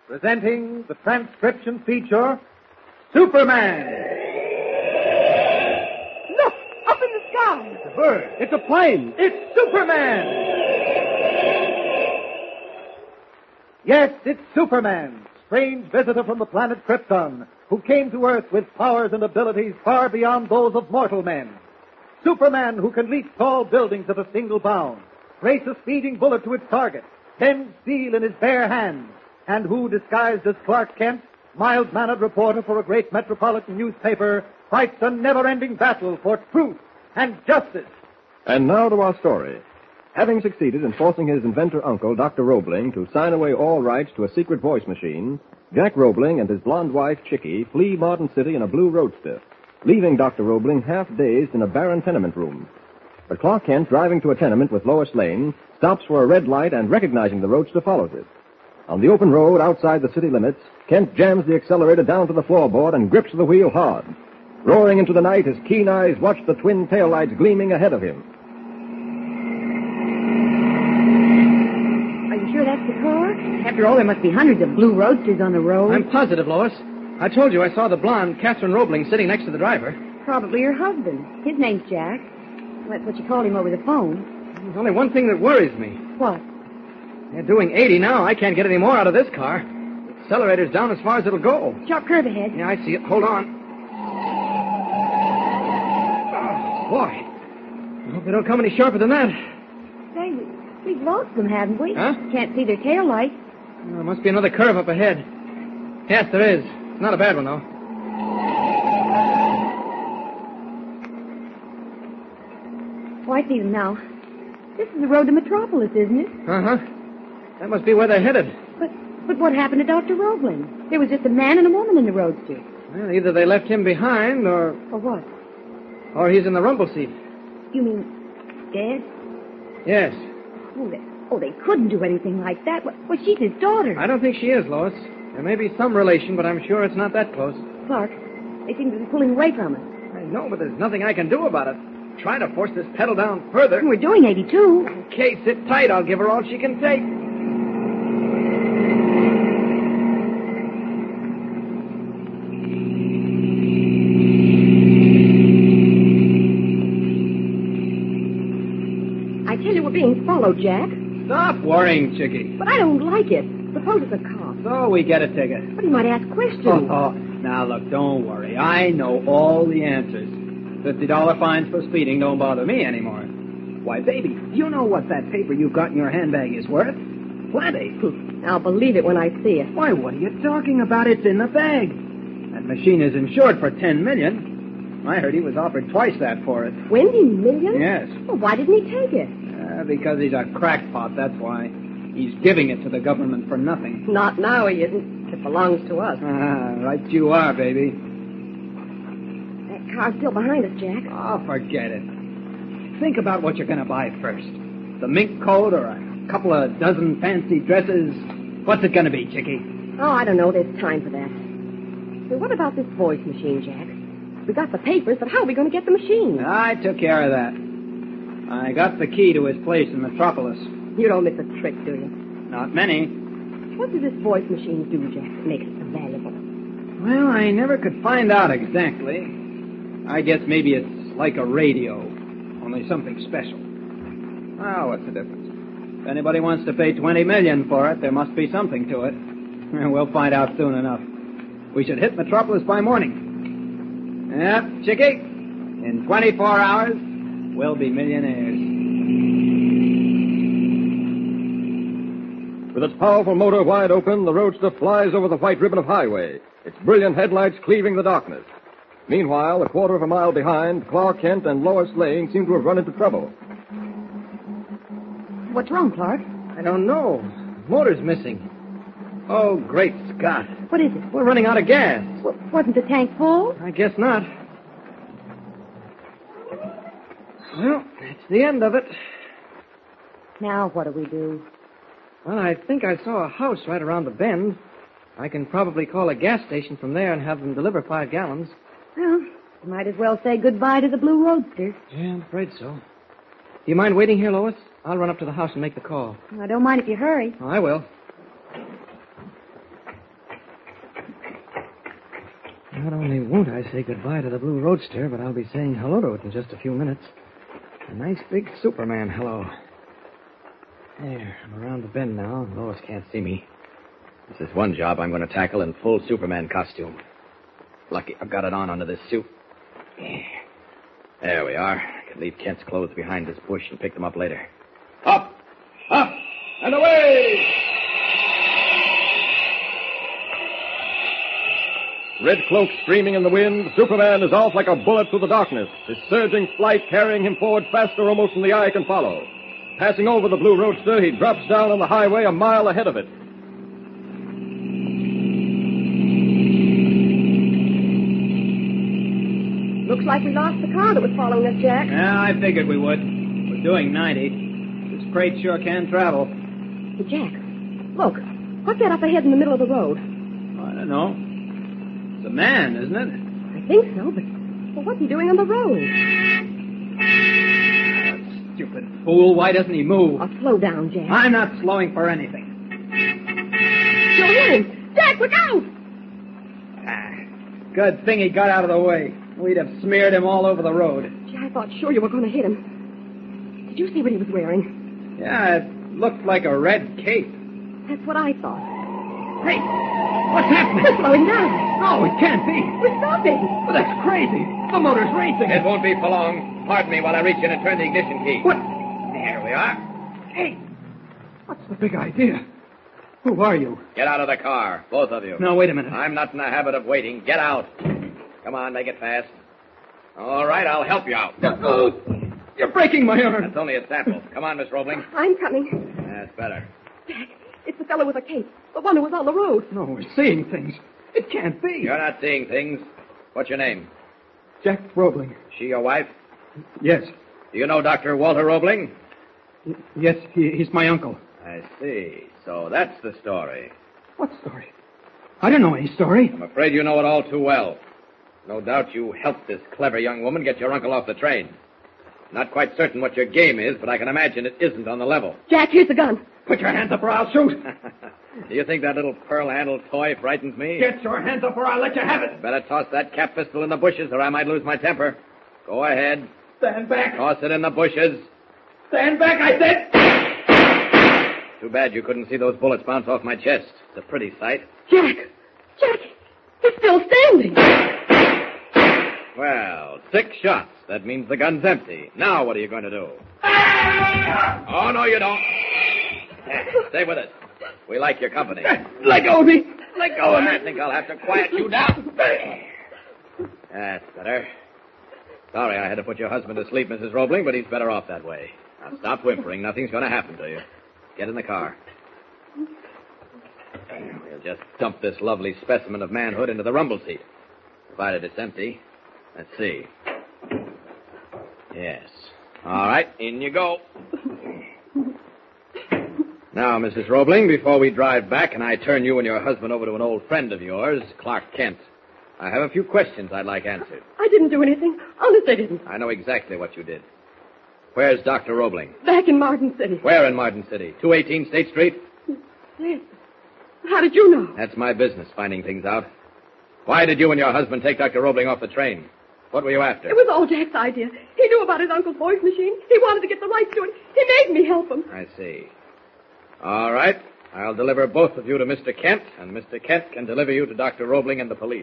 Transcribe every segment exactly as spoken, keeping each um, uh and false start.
presenting the transcription feature, Superman. Look, up in the sky. It's a bird. It's a plane. It's Superman. Yes, it's Superman, strange visitor from the planet Krypton, who came to Earth with powers and abilities far beyond those of mortal men. Superman, who can leap tall buildings at a single bound, race a speeding bullet to its target, bend steel in his bare hands, and who, disguised as Clark Kent, mild-mannered reporter for a great metropolitan newspaper, fights a never-ending battle for truth and justice. And now to our story. Having succeeded in forcing his inventor uncle, Doctor Roebling, to sign away all rights to a secret voice machine, Jack Roebling and his blonde wife, Chickie, flee Martin City in a blue roadster, leaving Doctor Roebling half-dazed in a barren tenement room. But Clark Kent, driving to a tenement with Lois Lane, stops for a red light and, recognizing the roadster, follows it. On the open road outside the city limits, Kent jams the accelerator down to the floorboard and grips the wheel hard. Roaring into the night, his keen eyes watch the twin taillights gleaming ahead of him. Are you sure that's the car? After all, there must be hundreds of blue roadsters on the road. I'm positive, Lois. I told you I saw the blonde, Catherine Roebling, sitting next to the driver. Probably her husband. His name's Jack. That's what you called him over the phone. There's only one thing that worries me. What? They're doing eighty now. I can't get any more out of this car. The accelerator's down as far as it'll go. Sharp curve ahead. Yeah, I see it. Hold on. Oh, boy. I hope they don't come any sharper than that. Say, we, we've lost them, haven't we? Huh? Can't see their tail light. Oh, there must be another curve up ahead. Yes, there is. It's not a bad one, though. Oh, I see them now. This is the road to Metropolis, isn't it? Uh-huh. That must be where they're headed. But but what happened to Doctor Roebling? There was just a man and a woman in the roadster. Well, either they left him behind, or... Or what? Or he's in the rumble seat. You mean dead? Yes. Oh, they, oh, they couldn't do anything like that. Well, well, she's his daughter. I don't think she is, Lois. There may be some relation, but I'm sure it's not that close. Clark, they seem to be pulling away from us. I know, but there's nothing I can do about it. Try to force this pedal down further. We're doing eighty-two. Okay, sit tight. I'll give her all she can take. I tell you, we're being followed, Jack. Stop worrying, Chickie. But I don't like it. Suppose it's a cop. So we get a ticket. But he might ask questions. Oh, oh, now look, don't worry. I know all the answers. Fifty dollar fines for speeding don't bother me anymore. Why, baby, you know what that paper you've got in your handbag is worth? Plenty. I'll believe it when I see it. Why, what are you talking about? It's in the bag. That machine is insured for ten million. I heard he was offered twice that for it. Twenty million? Yes. Well, why didn't he take it? Uh, because he's a crackpot, that's why. He's giving it to the government for nothing. Not now, he isn't. It belongs to us. Ah, right you are, baby. That car's still behind us, Jack. Oh, forget it. Think about what you're going to buy first. The mink coat or a couple of dozen fancy dresses. What's it going to be, Chickie? Oh, I don't know. There's time for that. But what about this voice machine, Jack? We got the papers, but how are we going to get the machine? I took care of that. I got the key to his place in Metropolis. You don't miss a trick, do you? Not many. What does this voice machine do, Jack, that makes it so valuable? Well, I never could find out exactly. I guess maybe it's like a radio, only something special. Well, what's the difference? If anybody wants to pay twenty million for it, there must be something to it. We'll find out soon enough. We should hit Metropolis by morning. Yep, Chickie. In twenty-four hours, we'll be millionaires. With its powerful motor wide open, the Roadster flies over the white ribbon of highway, its brilliant headlights cleaving the darkness. Meanwhile, a quarter of a mile behind, Clark Kent and Lois Lane seem to have run into trouble. What's wrong, Clark? I don't know. Motor's missing. Oh, great Scott. What is it? We're running out of gas. Well, wasn't the tank full? I guess not. Well, that's the end of it. Now what do we do? Well, I think I saw a house right around the bend. I can probably call a gas station from there and have them deliver five gallons. Well, might as well say goodbye to the Blue Roadster. Yeah, I'm afraid so. Do you mind waiting here, Lois? I'll run up to the house and make the call. I don't mind if you hurry. Oh, I will. Not only won't I say goodbye to the Blue Roadster, but I'll be saying hello to it in just a few minutes. A nice big Superman hello. There, I'm around the bend now. Lois can't see me. This is one job I'm going to tackle in full Superman costume. Lucky I've got it on under this suit. There we are. I can leave Kent's clothes behind this bush and pick them up later. Up! Up! And away! Red cloak streaming in the wind, Superman is off like a bullet through the darkness, his surging flight carrying him forward faster almost than the eye can follow. Passing over the Blue Roadster, he drops down on the highway a mile ahead of it. Looks like we lost the car that was following us, Jack. Yeah, I figured we would. We're doing ninety. This crate sure can travel. Hey, Jack, look. What's that up ahead in the middle of the road? I don't know. It's a man, isn't it? I think so, but well, what's he doing on the road? Ah, stupid fool. Why doesn't he move? Oh, slow down, Jack. I'm not slowing for anything. You'll hit him. Jack, look out! Ah, good thing he got out of the way. We'd have smeared him all over the road. Gee, I thought sure you were going to hit him. Did you see what he was wearing? Yeah, it looked like a red cape. That's what I thought. Hey, what's happening? We're slowing down. No, it can't be. We're stopping. But that's crazy. The motor's racing. It won't be for long. Pardon me while I reach in and turn the ignition key. What? There we are. Hey, what's the big idea? Who are you? Get out of the car, both of you. No, wait a minute. I'm not in the habit of waiting. Get out. Come on, make it fast. All right, I'll help you out. Oh, you're breaking my arm. That's only a sample. Come on, Miss Roebling. I'm coming. That's better. Jack, it's the fellow with the cape. The one who was on the road. No, we're seeing things. It can't be. You're not seeing things. What's your name? Jack Roebling. She your wife? Yes. Do you know Doctor Walter Roebling? Y- yes, he, he's my uncle. I see. So that's the story. What story? I don't know any story. I'm afraid you know it all too well. No doubt you helped this clever young woman get your uncle off the train. Not quite certain what your game is, but I can imagine it isn't on the level. Jack, here's the gun. Put your hands up or I'll shoot. Do you think that little pearl-handled toy frightens me? Get your hands up or I'll let you have it. Better toss that cap pistol in the bushes or I might lose my temper. Go ahead. Stand back. Toss it in the bushes. Stand back, I said. Too bad you couldn't see those bullets bounce off my chest. It's a pretty sight. Jack! Jack! He's still standing. Well, six shots. That means the gun's empty. Now what are you going to do? Oh, no, you don't. Stay with us. We like your company. Let go of me. Let go of me. I think I'll have to quiet you down. That's better. Sorry I had to put your husband to sleep, Missus Roebling, but he's better off that way. Now stop whimpering. Nothing's going to happen to you. Get in the car. We'll just dump this lovely specimen of manhood into the rumble seat. Provided it's empty. Let's see. Yes. All right, in you go. Now, Missus Roebling, before we drive back and I turn you and your husband over to an old friend of yours, Clark Kent, I have a few questions I'd like answered. I didn't do anything. Honest, I didn't. I know exactly what you did. Where's Doctor Roebling? Back in Martin City. Where in Martin City? two eighteen State Street? Yes. How did you know? That's my business, finding things out. Why did you and your husband take Doctor Roebling off the train? What were you after? It was all Jack's idea. He knew about his uncle's voice machine. He wanted to get the rights to it. He made me help him. I see. All right. I'll deliver both of you to Mister Kent, and Mister Kent can deliver you to Doctor Roebling and the police.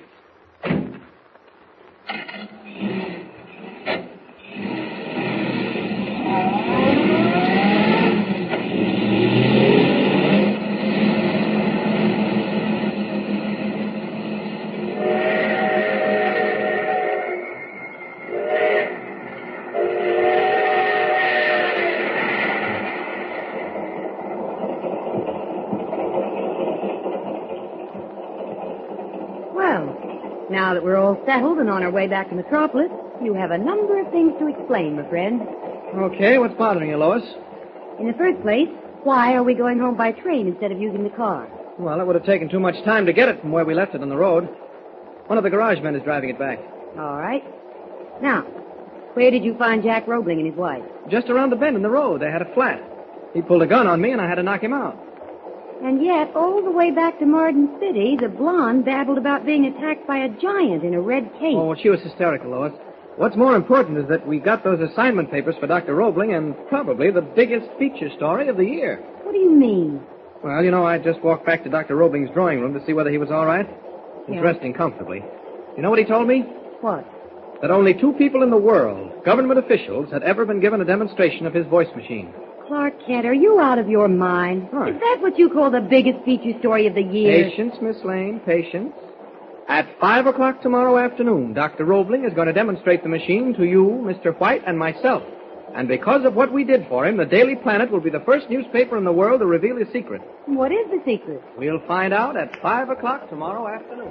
Now that we're all settled and on our way back to Metropolis, you have a number of things to explain, my friend. Okay, what's bothering you, Lois? In the first place, why are we going home by train instead of using the car? Well, it would have taken too much time to get it from where we left it on the road. One of the garage men is driving it back. All right. Now, where did you find Jack Roebling and his wife? Just around the bend in the road. They had a flat. He pulled a gun on me, and I had to knock him out. And yet, all the way back to Martin City, the blonde babbled about being attacked by a giant in a red cape. Oh, she was hysterical, Lois. What's more important is that we got those assignment papers for Doctor Roebling and probably the biggest feature story of the year. What do you mean? Well, you know, I just walked back to Doctor Roebling's drawing room to see whether he was all right. He's Yeah. resting comfortably. You know what he told me? What? That only two people in the world, government officials, had ever been given a demonstration of his voice machine. Clark Kent, are you out of your mind? What? Is that what you call the biggest feature story of the year? Patience, Miss Lane, patience. At five o'clock tomorrow afternoon, Doctor Roebling is going to demonstrate the machine to you, Mister White, and myself. And because of what we did for him, the Daily Planet will be the first newspaper in the world to reveal his secret. What is the secret? We'll find out at five o'clock tomorrow afternoon.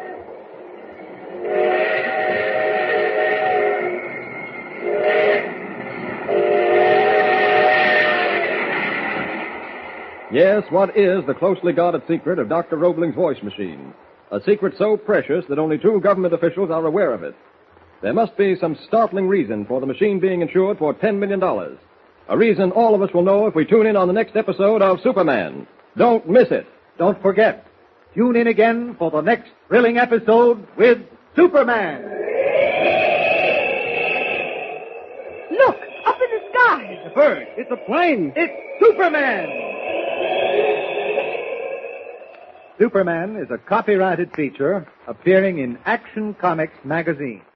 Yes, what is the closely guarded secret of Doctor Roebling's voice machine? A secret so precious that only two government officials are aware of it. There must be some startling reason for the machine being insured for ten million dollars. A reason all of us will know if we tune in on the next episode of Superman. Don't miss it. Don't forget, tune in again for the next thrilling episode with Superman. Look, up in the sky. The bird. It's a plane. It's Superman. Superman is a copyrighted feature appearing in Action Comics magazine.